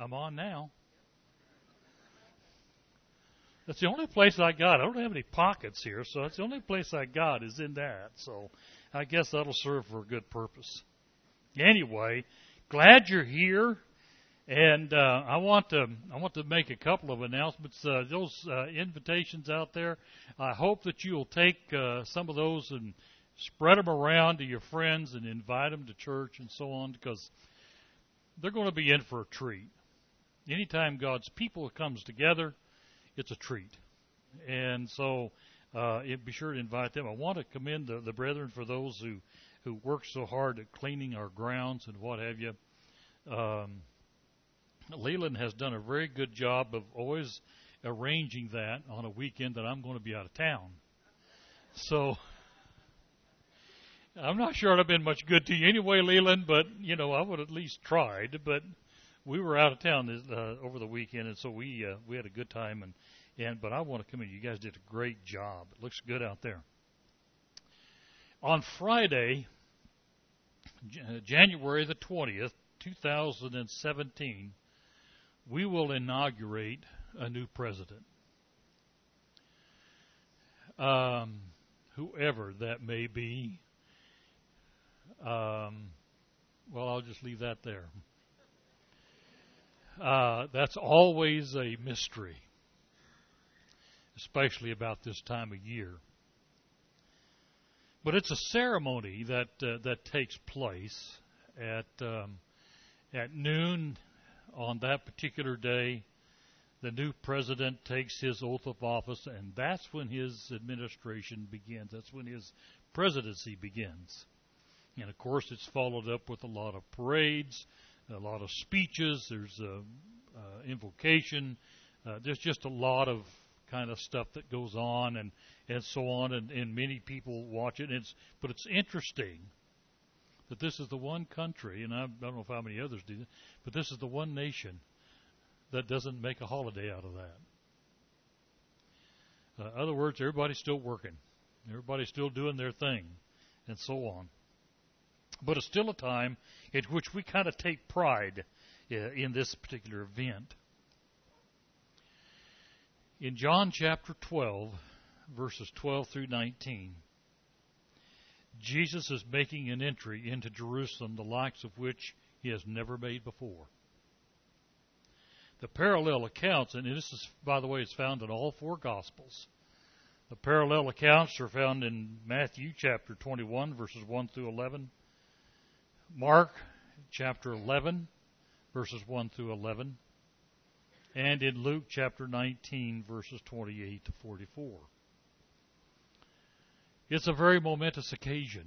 I'm on now. That's the only place I got. I don't have any pockets here, so that's the only place I got is in that. So I guess that'll serve for a good purpose. Anyway, glad you're here, and I want to make a couple of announcements. Those invitations out there, I hope that you'll take some of those and spread them around to your friends and invite them to church and so on, because they're going to be in for a treat. Anytime God's people comes together, it's a treat. And so be sure to invite them. I want to commend the brethren for those who work so hard at cleaning our grounds and what have you. Leland has done a very good job of always arranging that on a weekend that I'm going to be out of town. So I'm not sure I've been much good to you anyway, Leland, but, I would at least tried. But we were out of town over the weekend, and so we had a good time. But I want to commend you. You guys did a great job. It looks good out there. On Friday, January the 20th, 2017, we will inaugurate a new president. Whoever that may be. Well, I'll just leave that there. That's always a mystery, especially about this time of year. But it's a ceremony that takes place at noon on that particular day. The new president takes his oath of office, and that's when his administration begins. That's when his presidency begins. And, of course, it's followed up with a lot of parades, a lot of speeches. There's invocation. There's just a lot of kind of stuff that goes on and so on, and many people watch it. But it's interesting that this is the one country, and I don't know if how many others do, but this is the one nation that doesn't make a holiday out of that. In other words, everybody's still working. Everybody's still doing their thing, and so on. But it's still a time in which we kind of take pride in this particular event. In John chapter 12, verses 12 through 19, Jesus is making an entry into Jerusalem, the likes of which he has never made before. The parallel accounts, and this is, by the way, it's found in all four Gospels. The parallel accounts are found in Matthew chapter 21, verses 1 through 11, Mark chapter 11, verses 1 through 11, and in Luke chapter 19, verses 28 to 44. It's a very momentous occasion.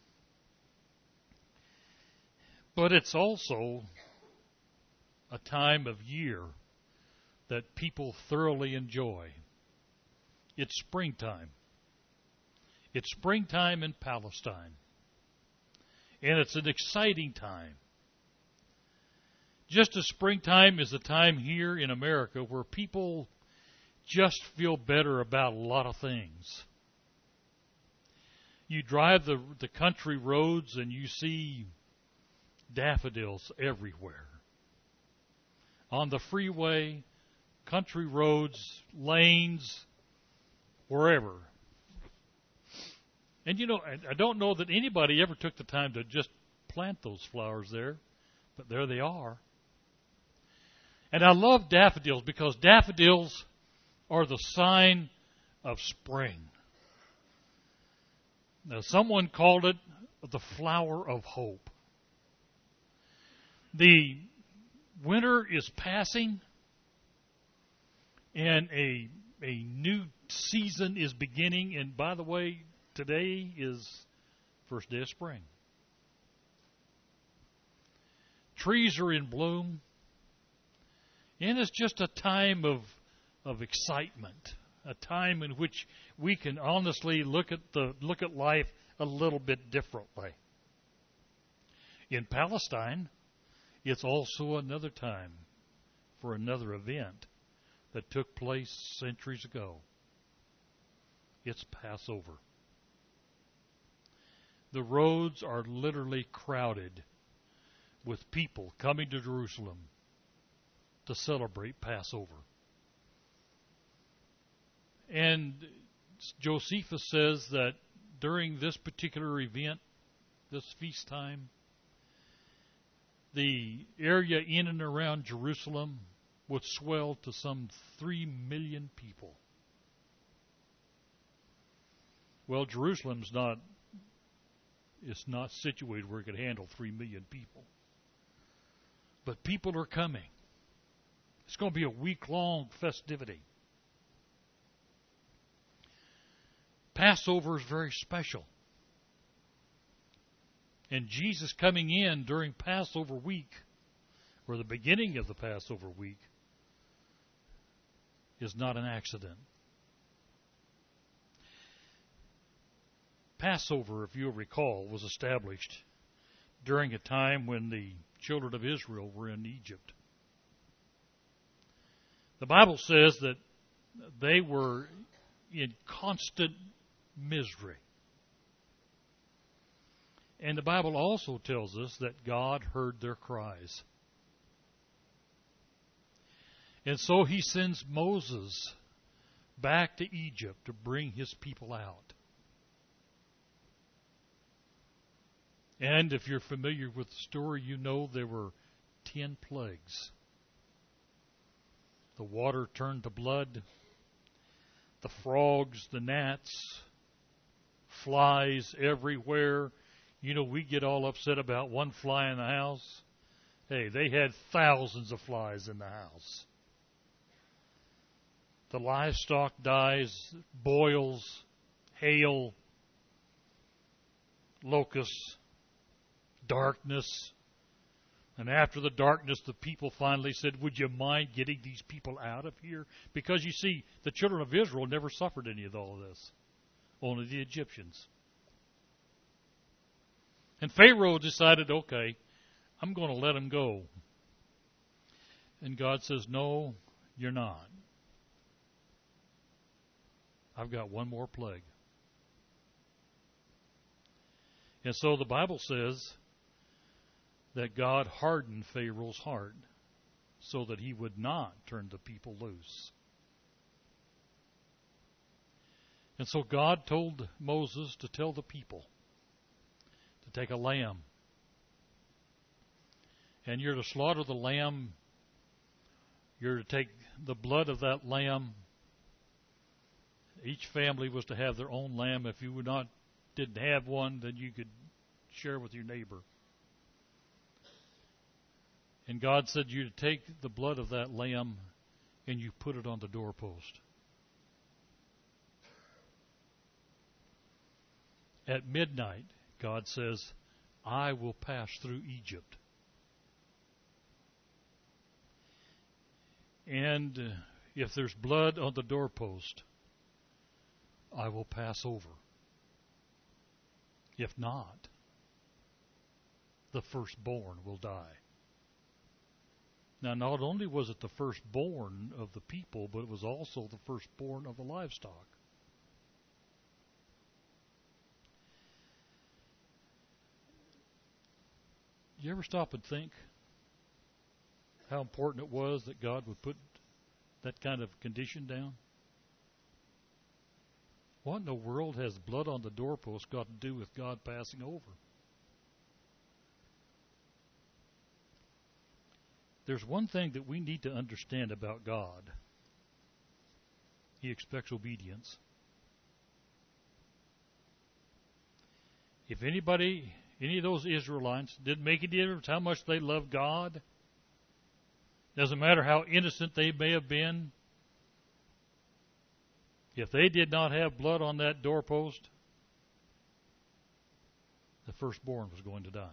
But it's also a time of year that people thoroughly enjoy. It's springtime. It's springtime in Palestine. And it's an exciting time. Just as springtime is a time here in America where people just feel better about a lot of things. You drive the country roads and you see daffodils everywhere. On the freeway, country roads, lanes, wherever. And I don't know that anybody ever took the time to just plant those flowers there, but there they are. And I love daffodils because daffodils are the sign of spring. Now, someone called it the flower of hope. The winter is passing, and a new season is beginning. And by the way, today is first day of spring. Trees are in bloom, and it's just a time of excitement, a time in which we can honestly look at life a little bit differently. In Palestine, it's also another time for another event that took place centuries ago. It's Passover. The roads are literally crowded with people coming to Jerusalem to celebrate Passover. And Josephus says that during this particular event, this feast time, the area in and around Jerusalem would swell to some 3 million people. Well, Jerusalem's not situated where it could handle 3 million people. But people are coming. It's going to be a week-long festivity. Passover is very special. And Jesus coming in during Passover week, or the beginning of the Passover week, is not an accident. Passover, if you'll recall, was established during a time when the children of Israel were in Egypt. The Bible says that they were in constant misery. And the Bible also tells us that God heard their cries. And so He sends Moses back to Egypt to bring His people out. And if you're familiar with the story, you know there were 10 plagues. The water turned to blood. The frogs, the gnats, flies everywhere. You know, we get all upset about one fly in the house. Hey, they had thousands of flies in the house. The livestock dies, boils, hail, locusts, darkness. And after the darkness, the people finally said, would you mind getting these people out of here? Because you see, the children of Israel never suffered any of all of this. Only the Egyptians. And Pharaoh decided, okay, I'm going to let them go. And God says, no, you're not. I've got one more plague. And so the Bible says that God hardened Pharaoh's heart so that he would not turn the people loose. And so God told Moses to tell the people to take a lamb. And you're to slaughter the lamb. You're to take the blood of that lamb. Each family was to have their own lamb. If you didn't have one, then you could share with your neighbor. And God said you to take the blood of that lamb and you put it on the doorpost. At midnight, God says, I will pass through Egypt. And if there's blood on the doorpost, I will pass over. If not, the firstborn will die. Now, not only was it the firstborn of the people, but it was also the firstborn of the livestock. Do you ever stop and think how important it was that God would put that kind of condition down? What in the world has blood on the doorpost got to do with God passing over? There's one thing that we need to understand about God. He expects obedience. If any of those Israelites didn't make a difference how much they loved God, doesn't matter how innocent they may have been, if they did not have blood on that doorpost, the firstborn was going to die.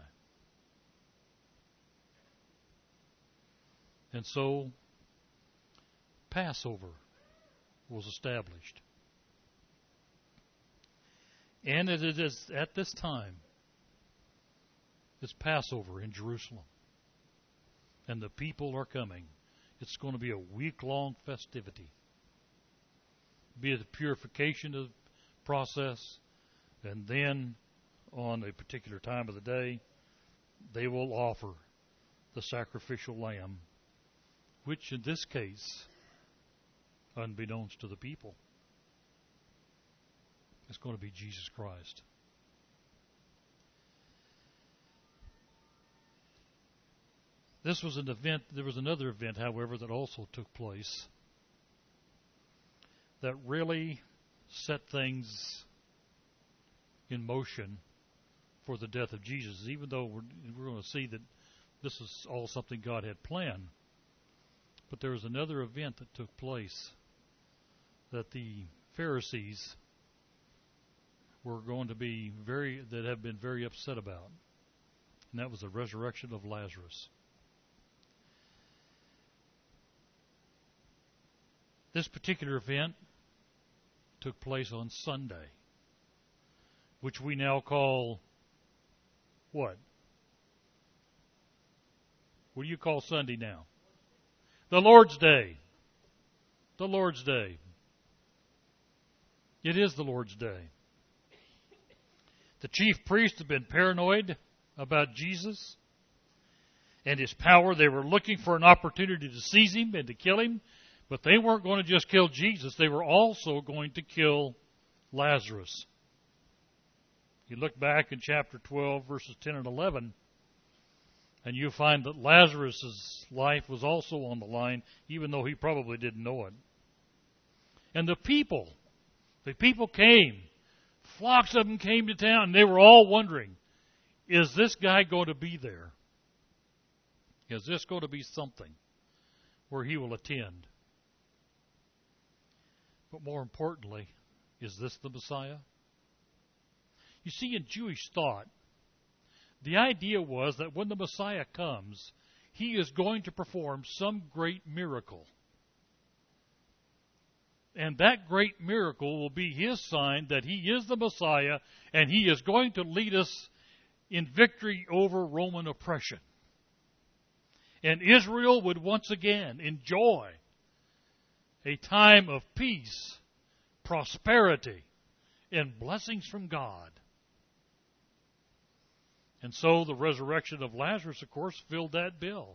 And so, Passover was established. And it is at this time, it's Passover in Jerusalem. And the people are coming. It's going to be a week-long festivity. Be the purification of the process, and then on a particular time of the day, they will offer the sacrificial lamb, which in this case, unbeknownst to the people, is going to be Jesus Christ. This was an event. There was another event, however, that also took place that really set things in motion for the death of Jesus, even though we're going to see that this is all something God had planned. But there was another event that took place that the Pharisees were going to be have been very upset about. And that was the resurrection of Lazarus. This particular event took place on Sunday, which we now call what? What do you call Sunday now? The Lord's Day. The Lord's Day. It is the Lord's Day. The chief priests have been paranoid about Jesus and his power. They were looking for an opportunity to seize him and to kill him. But they weren't going to just kill Jesus. They were also going to kill Lazarus. You look back in chapter 12, verses 10 and 11, and you find that Lazarus' life was also on the line, even though he probably didn't know it. And the people came. Flocks of them came to town, and they were all wondering, is this guy going to be there? Is this going to be something where he will attend? But more importantly, is this the Messiah? You see, in Jewish thought, the idea was that when the Messiah comes, he is going to perform some great miracle. And that great miracle will be his sign that he is the Messiah and he is going to lead us in victory over Roman oppression. And Israel would once again enjoy a time of peace, prosperity, and blessings from God. And so the resurrection of Lazarus, of course, filled that bill.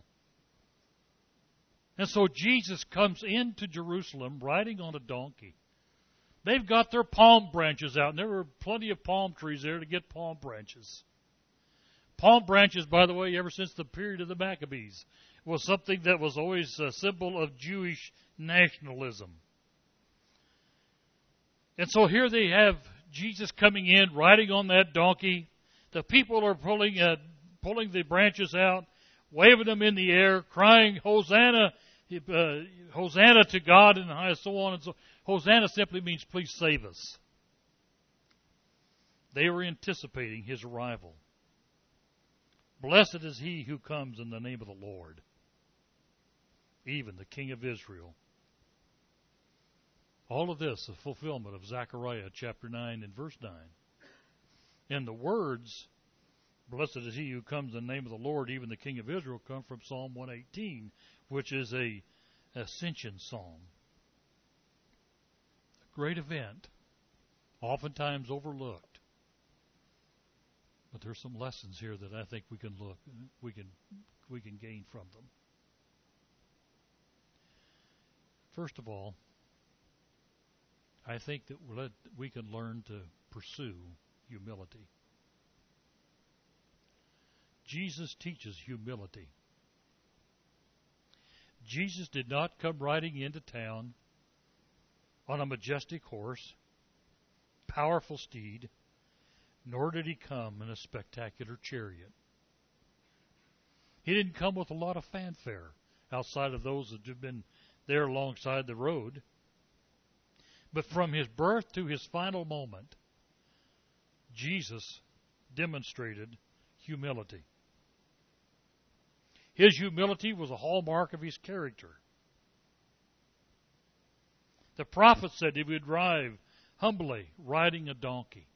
And so Jesus comes into Jerusalem riding on a donkey. They've got their palm branches out, and there were plenty of palm trees there to get palm branches. Palm branches, by the way, ever since the period of the Maccabees, was something that was always a symbol of Jewish nationalism. And so here they have Jesus coming in, riding on that donkey. The people are pulling the branches out, waving them in the air, crying, Hosanna, Hosanna to God, and so on and so on. Hosanna simply means, please save us. They were anticipating his arrival. Blessed is he who comes in the name of the Lord, even the King of Israel. All of this, a fulfillment of Zechariah chapter 9 and verse 9. And the words, blessed is he who comes in the name of the Lord, even the King of Israel, come from Psalm 118, which is a ascension psalm. A great event, oftentimes overlooked. But there's some lessons here that I think we can gain from them. First of all, I think that we can learn to pursue humility. Jesus teaches humility. Jesus did not come riding into town on a majestic horse, powerful steed, nor did he come in a spectacular chariot. He didn't come with a lot of fanfare outside of those that have been there alongside the road. But from his birth to his final moment, Jesus demonstrated humility. His humility was a hallmark of his character. The prophet said he would drive humbly, riding a donkey.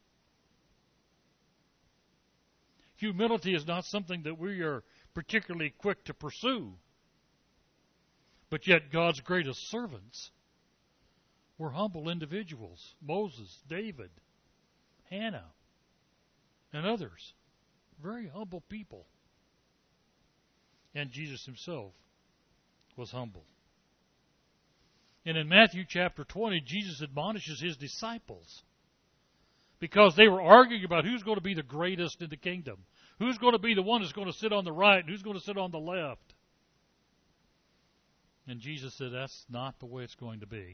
Humility is not something that we are particularly quick to pursue. But yet God's greatest servants were humble individuals. Moses, David, Hannah, and others. Very humble people. And Jesus himself was humble. And in Matthew chapter 20, Jesus admonishes his disciples because they were arguing about who's going to be the greatest in the kingdom. Who's going to be the one that's going to sit on the right and who's going to sit on the left? And Jesus said, that's not the way it's going to be.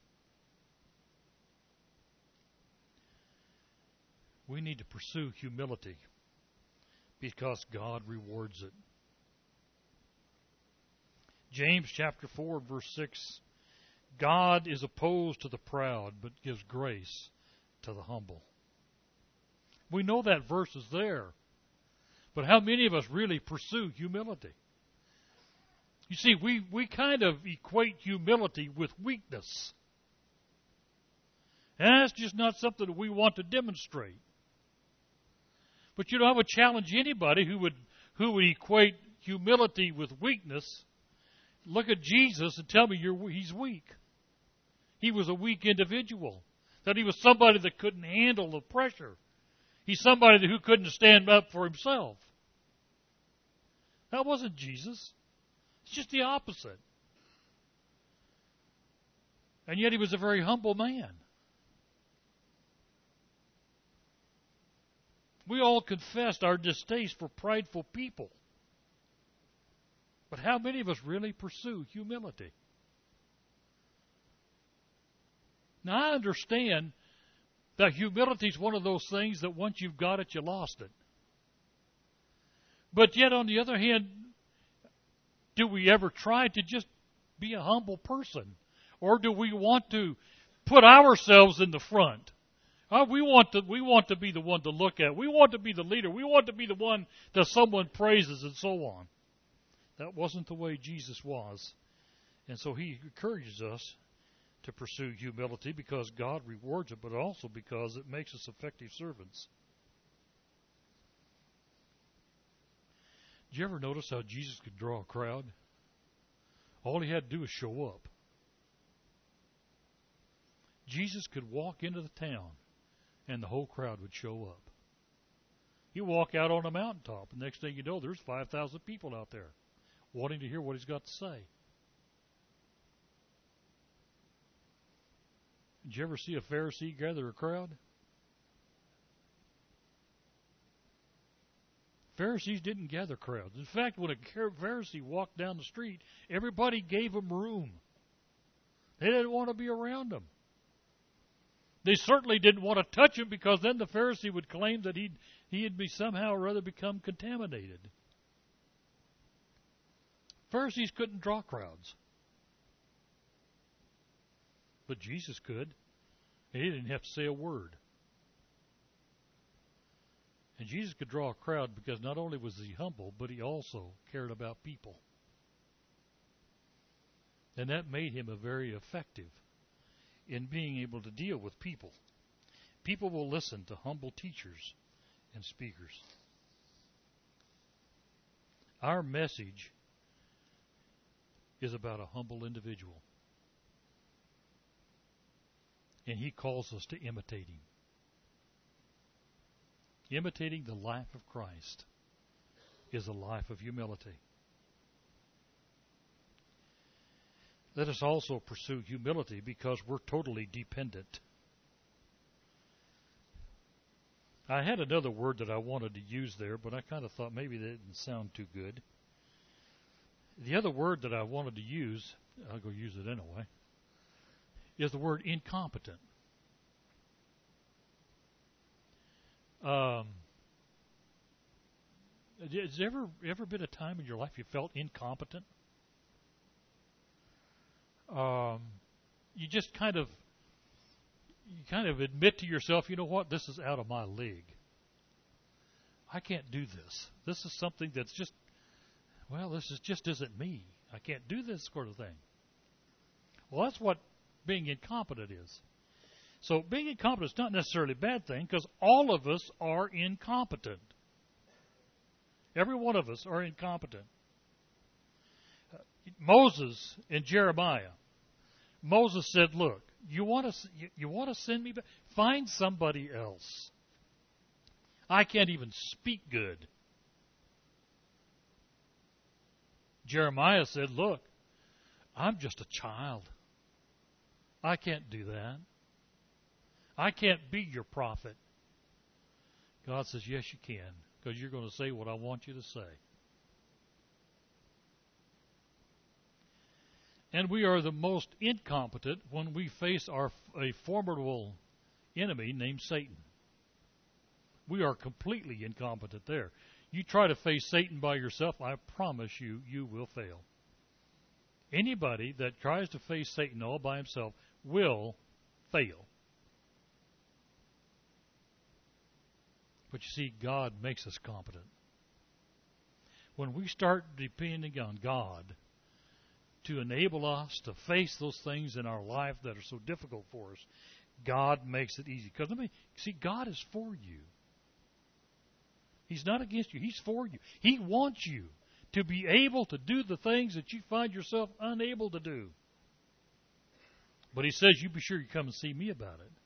We need to pursue humility because God rewards it. James chapter 4, verse 6, God is opposed to the proud, but gives grace to the humble. We know that verse is there. But how many of us really pursue humility? You see, we kind of equate humility with weakness. And that's just not something that we want to demonstrate. But I would challenge anybody who would equate humility with weakness. Look at Jesus and tell me he's weak. He was a weak individual. That he was somebody that couldn't handle the pressure. He's somebody who couldn't stand up for himself. That wasn't Jesus. It's just the opposite. And yet he was a very humble man. We all confessed our distaste for prideful people. But how many of us really pursue humility? Now, I understand that humility is one of those things that once you've got it, you lost it. But yet, on the other hand, do we ever try to just be a humble person? Or do we want to put ourselves in the front? We want to be the one to look at. We want to be the leader. We want to be the one that someone praises and so on. That wasn't the way Jesus was. And so he encourages us to pursue humility because God rewards it, but also because it makes us effective servants. Did you ever notice how Jesus could draw a crowd? All he had to do was show up. Jesus could walk into the town and the whole crowd would show up. You walk out on a mountaintop, and next thing you know, there's 5,000 people out there wanting to hear what he's got to say. Did you ever see a Pharisee gather a crowd? Pharisees didn't gather crowds. In fact, when a Pharisee walked down the street, everybody gave him room. They didn't want to be around him. They certainly didn't want to touch him because then the Pharisee would claim that he'd be somehow or other become contaminated. Pharisees couldn't draw crowds. But Jesus could. And he didn't have to say a word. And Jesus could draw a crowd because not only was he humble, but he also cared about people. And that made him a very effective in being able to deal with people. People will listen to humble teachers and speakers. Our message is about a humble individual. And he calls us to imitate him. Imitating the life of Christ is a life of humility. Let us also pursue humility because we're totally dependent. I had another word that I wanted to use there, but I kind of thought maybe that didn't sound too good. The other word that I wanted to use, I'll go use it anyway, is the word incompetent. Has there ever been a time in your life you felt incompetent? You just kind of admit to yourself, you know what, this is out of my league. I can't do this. This is something that's just, this just isn't me. I can't do this sort of thing. Well, that's what being incompetent is. So being incompetent is not necessarily a bad thing because all of us are incompetent. Every one of us are incompetent. Moses and Jeremiah. Moses said, look, you want to send me back? Find somebody else. I can't even speak good. Jeremiah said, look, I'm just a child. I can't do that. I can't be your prophet. God says, yes, you can, because you're going to say what I want you to say. And we are the most incompetent when we face a formidable enemy named Satan. We are completely incompetent there. You try to face Satan by yourself, I promise you, you will fail. Anybody that tries to face Satan all by himself will fail. But you see, God makes us competent. When we start depending on God to enable us to face those things in our life that are so difficult for us, God makes it easy. Because see, God is for you. He's not against you. He's for you. He wants you to be able to do the things that you find yourself unable to do. But He says, you be sure you come and see me about it.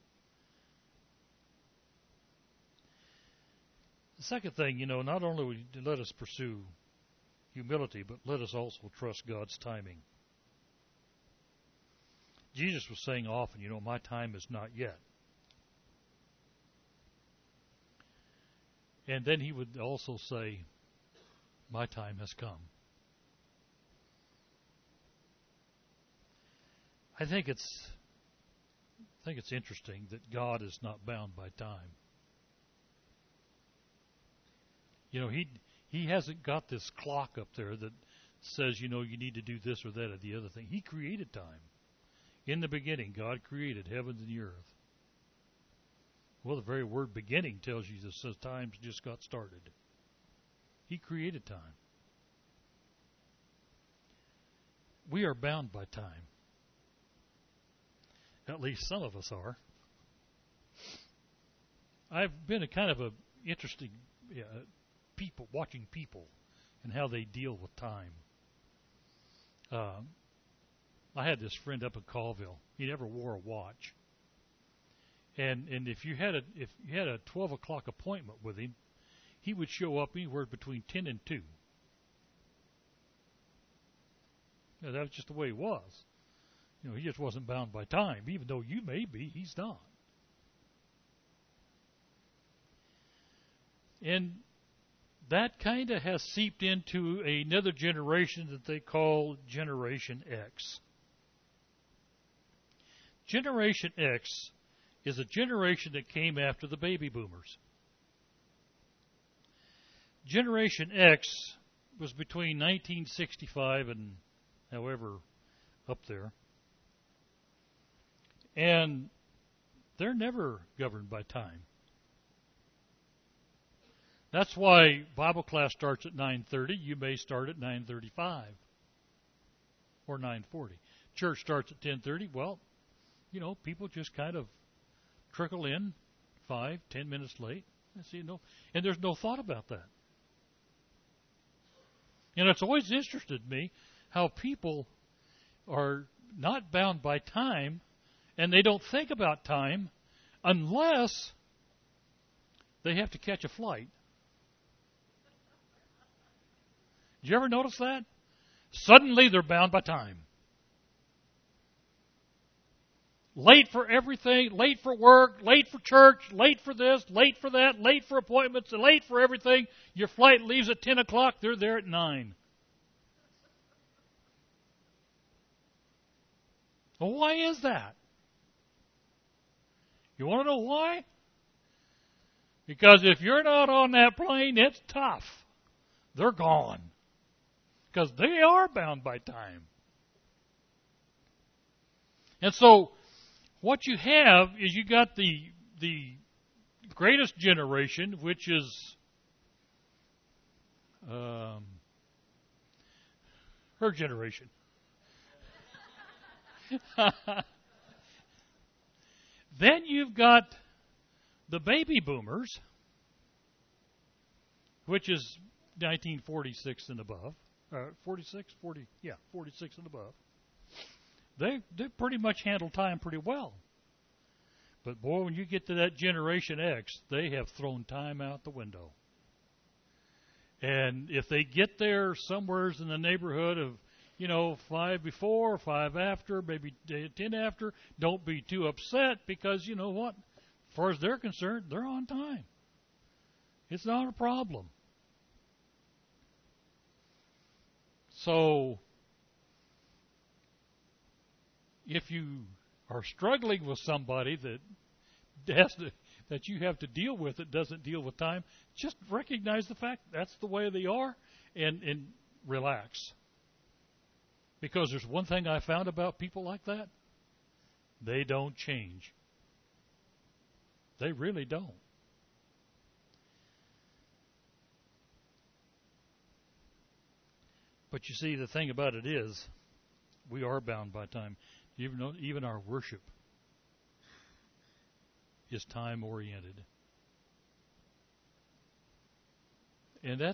The second thing, not only will you let us pursue humility, but let us also trust God's timing. Jesus was saying often, my time is not yet. And then He would also say, my time has come. I think it's interesting that God is not bound by time. He hasn't got this clock up there that says, you need to do this or that or the other thing. He created time. In the beginning, God created heavens and the earth. Well, the very word beginning tells you that says time's just got started. He created time. We are bound by time. At least some of us are. I've been a kind of a interesting watching people and how they deal with time. I had this friend up in Colville. He never wore a watch. And if you had a 12 o'clock appointment with him, he would show up anywhere between 10 and 2. That was just the way he was. He just wasn't bound by time. Even though you may be, he's not. And that kind of has seeped into another generation that they call Generation X. Generation X is a generation that came after the baby boomers. Generation X was between 1965 and however up there. And they're never governed by time. That's why Bible class starts at 9:30. You may start at 9:35 or 9:40. Church starts at 10:30. Well, people just kind of trickle in 5, 10 minutes late. And there's no thought about that. And it's always interested me how people are not bound by time, and they don't think about time unless they have to catch a flight. Did you ever notice that? Suddenly they're bound by time. Late for everything, late for work, late for church, late for this, late for that, late for appointments, late for everything. Your flight leaves at 10 o'clock, they're there at 9. Well, why is that? You want to know why? Because if you're not on that plane, it's tough. They're gone. Because they are bound by time. And so, what you have is you got the greatest generation, which is her generation. Then you've got the baby boomers, which is 1946 and above. 46 and above. They pretty much handle time pretty well. But boy, when you get to that Generation X, they have thrown time out the window. And if they get there somewheres in the neighborhood of, 5 before, 5 after, maybe 10 after. Don't be too upset because you know what? As far as they're concerned, they're on time. It's not a problem. So, if you are struggling with somebody that you have to deal with that doesn't deal with time, just recognize the fact that's the way they are and relax. Because there's one thing I found about people like that. They don't change. They really don't. But you see, the thing about it is, we are bound by time. Even our worship is time-oriented. And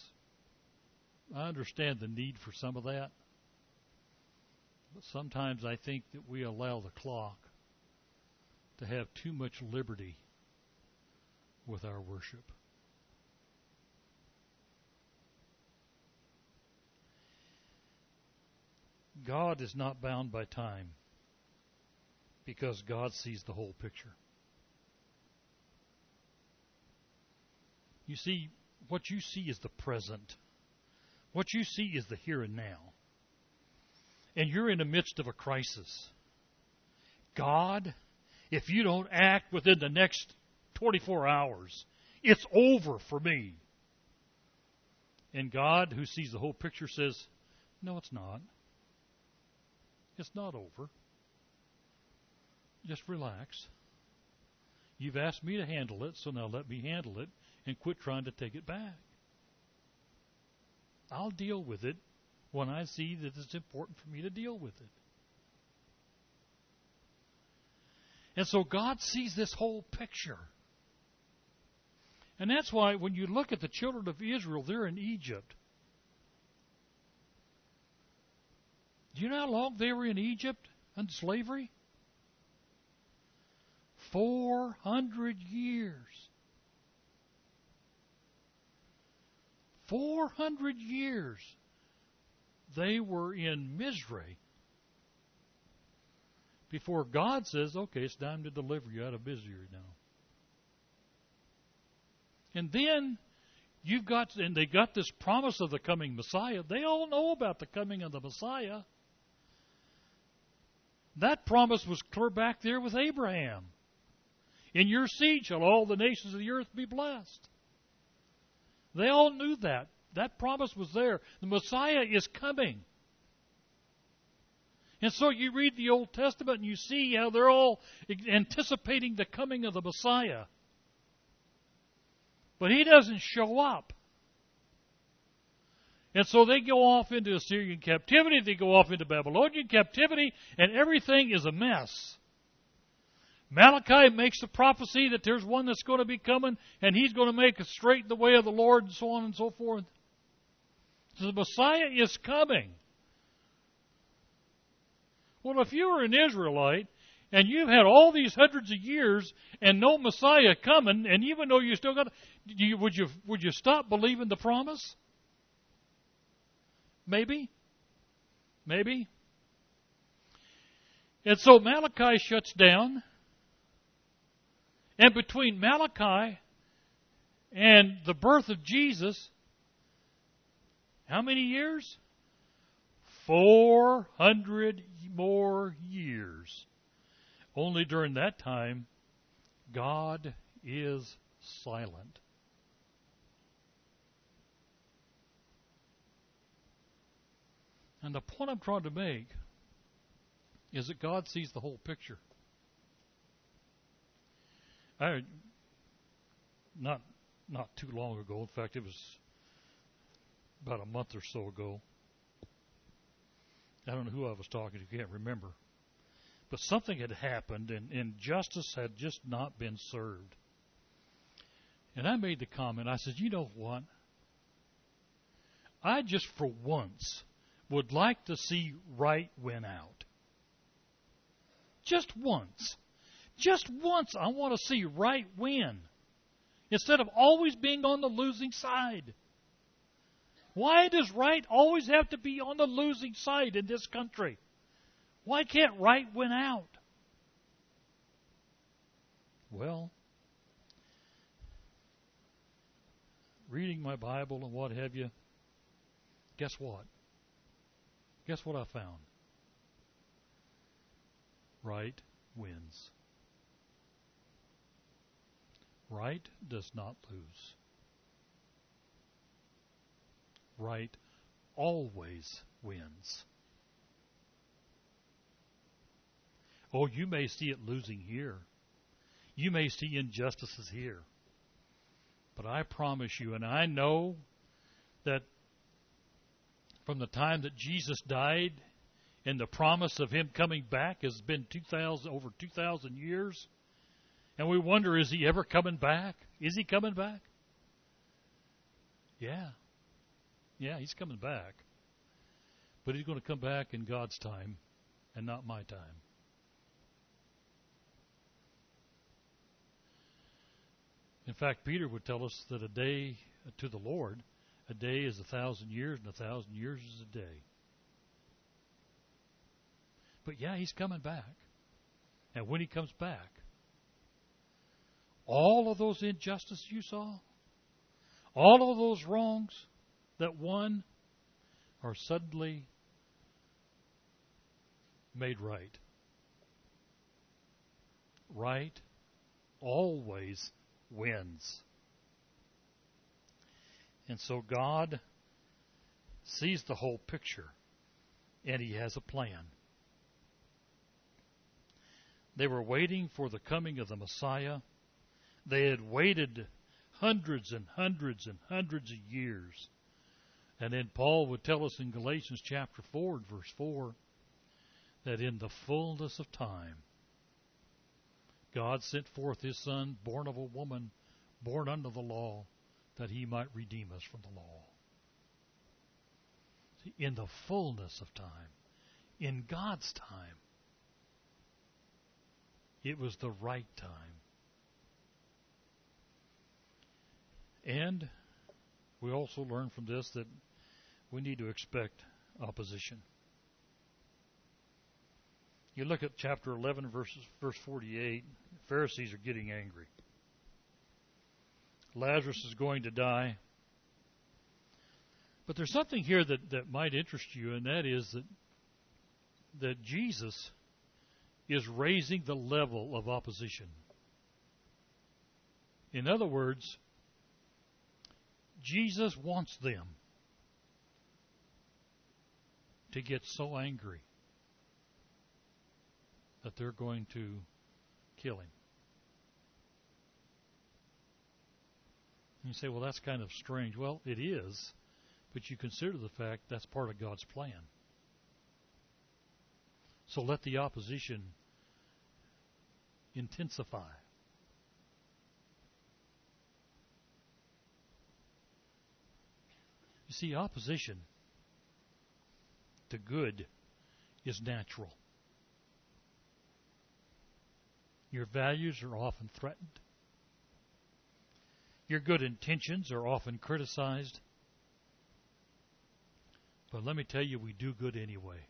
I understand the need for some of that. But sometimes I think that we allow the clock to have too much liberty with our worship. God is not bound by time because God sees the whole picture. You see, what you see is the present. What you see is the here and now. And you're in the midst of a crisis. God, if you don't act within the next 24 hours, it's over for me. And God, who sees the whole picture, says, no, it's not. It's not over. Just relax. You've asked me to handle it, so now let me handle it and quit trying to take it back. I'll deal with it when I see that it's important for me to deal with it. And so God sees this whole picture. And that's why when you look at the children of Israel, they're in Egypt. Do you know how long they were in Egypt under slavery? 400 years. 400 years they were in misery before God says, okay, it's time to deliver you out of misery now. And then they got this promise of the coming Messiah. They all know about the coming of the Messiah. That promise was clear back there with Abraham. In your seed shall all the nations of the earth be blessed. They all knew that. That promise was there. The Messiah is coming. And so you read the Old Testament and you see how they're all anticipating the coming of the Messiah. But he doesn't show up. And so they go off into Assyrian captivity, they go off into Babylonian captivity, and everything is a mess. Malachi makes the prophecy that there's one that's going to be coming, and he's going to make straight the way of the Lord, and so on and so forth. So the Messiah is coming. Well, if you were an Israelite, and you've had all these hundreds of years, and no Messiah coming, and even though you still got, would you stop believing the promise? Maybe. And so Malachi shuts down. And between Malachi and the birth of Jesus, how many years? 400 more years. Only during that time, God is silent. And the point I'm trying to make is that God sees the whole picture. Not too long ago, in fact, it was about a month or so ago. I don't know who I was talking to, can't remember. But something had happened, and justice had just not been served. And I made the comment, I said, you know what? I just for once would like to see right win out. Just once. Just once I want to see right win. Instead of always being on the losing side. Why does right always have to be on the losing side in this country? Why can't right win out? Well, reading my Bible and what have you, guess what? Guess what I found? Right wins. Right does not lose. Right always wins. Oh, you may see it losing here. You may see injustices here. But I promise you, and I know that from the time that Jesus died and the promise of Him coming back has been over 2,000 years, and we wonder, is He ever coming back? Is He coming back? Yeah. Yeah, He's coming back. But He's going to come back in God's time and not my time. In fact, Peter would tell us that a day to the Lord, a day is 1,000 years, and 1,000 years is a day. But yeah, He's coming back. And when He comes back, all of those injustices you saw, all of those wrongs that won are suddenly made right. Right always wins. And so God sees the whole picture, and He has a plan. They were waiting for the coming of the Messiah. They had waited hundreds and hundreds and hundreds of years. And then Paul would tell us in Galatians chapter 4 and verse 4 that in the fullness of time, God sent forth His Son, born of a woman, born under the law, that He might redeem us from the law. See, in the fullness of time, in God's time, it was the right time. And we also learn from this that we need to expect opposition. You look at chapter 11, verse 48, the Pharisees are getting angry. Lazarus is going to die. But there's something here that might interest you, and that is that Jesus is raising the level of opposition. In other words, Jesus wants them to get so angry that they're going to kill Him. You say, well, that's kind of strange. Well, it is, but you consider the fact that's part of God's plan. So let the opposition intensify. You see, opposition to good is natural. Your values are often threatened. Your good intentions are often criticized. But let me tell you, we do good anyway.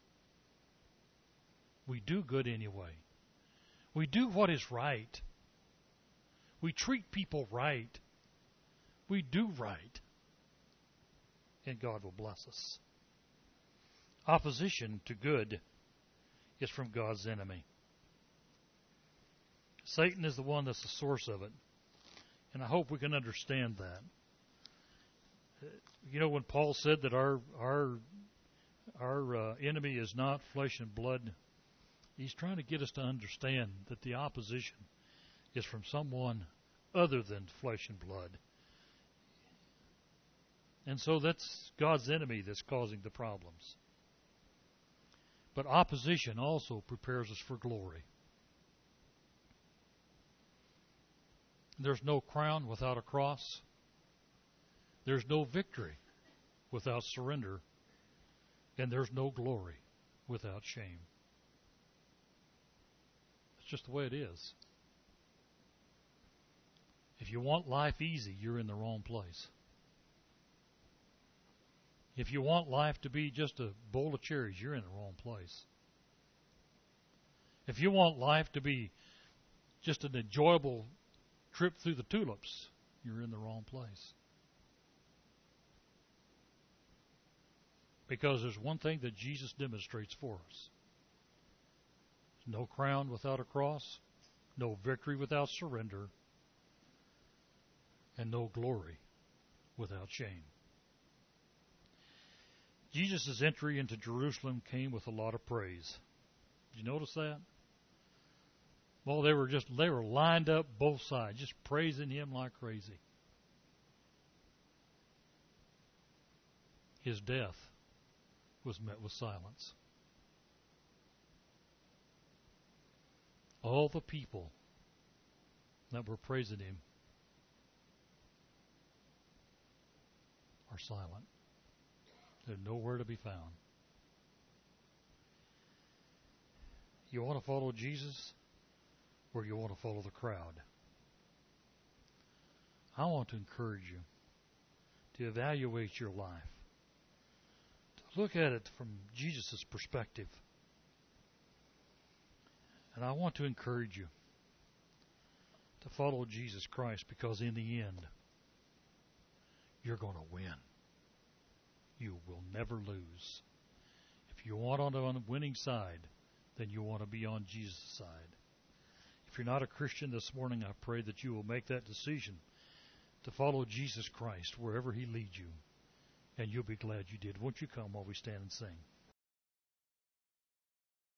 We do good anyway. We do what is right. We treat people right. We do right. And God will bless us. Opposition to good is from God's enemy. Satan is the one that's the source of it. And I hope we can understand that. You know, when Paul said that our enemy is not flesh and blood, he's trying to get us to understand that the opposition is from someone other than flesh and blood. And so that's God's enemy that's causing the problems. But opposition also prepares us for glory. There's no crown without a cross. There's no victory without surrender. And there's no glory without shame. It's just the way it is. If you want life easy, you're in the wrong place. If you want life to be just a bowl of cherries, you're in the wrong place. If you want life to be just an enjoyable trip through the tulips, you're in the wrong place. Because there's one thing that Jesus demonstrates for us. No crown without a cross, no victory without surrender, and no glory without shame. Jesus' entry into Jerusalem came with a lot of praise. Did you notice that? Well, they were lined up both sides, just praising him like crazy. His death was met with silence. All the people that were praising him are silent. They're nowhere to be found. You want to follow Jesus, or you want to follow the crowd? I want to encourage you to evaluate your life, to look at it from Jesus' perspective. And I want to encourage you to follow Jesus Christ, because in the end, you're going to win. You will never lose. If you want on the winning side, then you want to be on Jesus' side. If you're not a Christian this morning, I pray that you will make that decision to follow Jesus Christ wherever he leads you, and you'll be glad you did. Won't you come while we stand and sing?